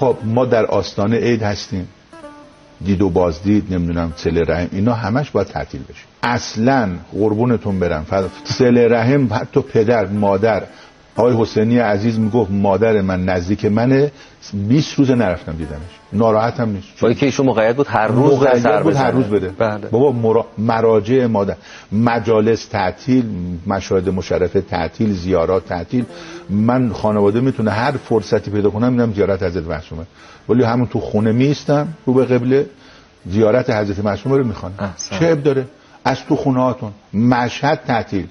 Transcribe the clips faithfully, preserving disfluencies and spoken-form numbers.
خب ما در آستانه عید هستیم، دید و بازدید، نمیدونم صله رحم، اینا همش باید تعطیل بشه. اصلا قربونتون برم، صله رحم حتی پدر مادر، آقای حسینی عزیز میگفت مادر من نزدیک منه، بیست روز نرفتم دیدنش، ناراحتم نیست. ولی که ایشون مقید بود هر روز مقید بود هر روز بده. بله. بابا مرا... مراجع مادر، مجالس تعطیل، مشاهد مشرفه تعطیل، زیارات تعطیل. من خانواده میتونه هر فرصتی پیدا کنم میرم زیارت حضرت معصومه، ولی همون تو خونه میستم رو به قبله زیارت حضرت معصومه رو میخوانم. چه عیب داره؟ از تو خونه هاتون. مشهد تعطیل،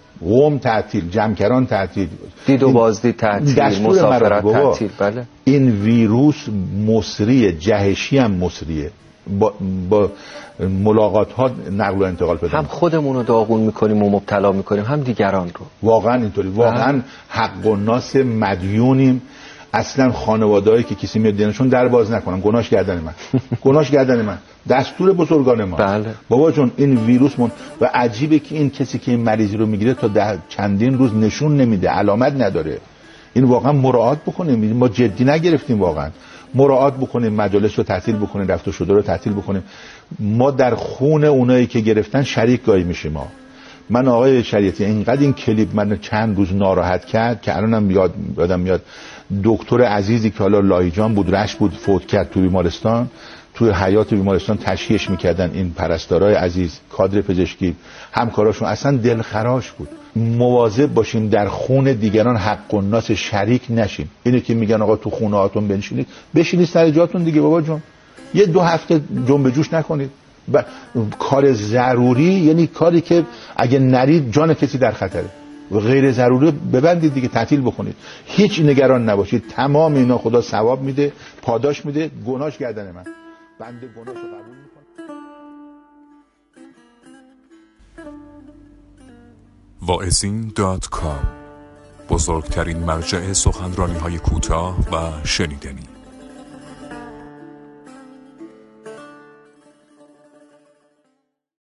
قم تعطیل، جمکران تعطیل، دید و بازدید تعطیل، مسافرت تعطیل. بله. این ویروس مصری، جهشی هم مصریه، با, با ملاقات ها نقل و انتقال پیدا. هم خودمون رو داغون میکنیم و مبتلا میکنیم، هم دیگران رو. واقعا اینطوری، واقعا حق و ناس مدیونیم. اصلا خانواده‌ای که کسی میاد دینشون در باز نکنن، گناهش گردن من. گناهش گردن من. دستور بزرگان ما. بله. بابا جون این ویروس من و عجیبه که این کسی که این مریضی رو میگیره تا ده چندین روز نشون نمیده، علامت نداره. این واقعا مراعات بکنیم، ما جدی نگرفتیم، واقعا مراعات بکنیم، مجالس رو تعطیل بکنیم، رفت و شده رو تعطیل بکنیم. ما در خون اونایی که گرفتن شریک گاهی میشیم. ما من آقای شریعتی اینقدر این کلیپ من چند روز ناراحت کرد که الانم یاد یادم میاد دکتر عزیزی که حالا لایجان بود، رشت بود، فوت کرد تو بیمارستان، توی حیات بیمارستان تشییعش میکردن این پرستارای عزیز، کادر پزشکی، همکاراشون، اصلا دلخراش بود. مواظب باشیم در خون دیگران حق و ناس شریک نشیم. اینه که میگن آقا تو خونه هاتون بنشینید، بشینید سر جاتون دیگه بابا جون، یه دو هفته جنب جوش نکنید. ب... کار ضروری یعنی کاری که اگه نرید جان کسی در خطره، و غیر ضروری ببندید دیگه، تعطیل بکنید، هیچ نگران نباشید. تمام اینا خدا ثواب میده، پاداش میده، گناهش گردن من، بنده گناهشو قبول میکنم. واعظین دات کام، بزرگترین مرجع سخنرانی‌های کوتاه و شنیدنی.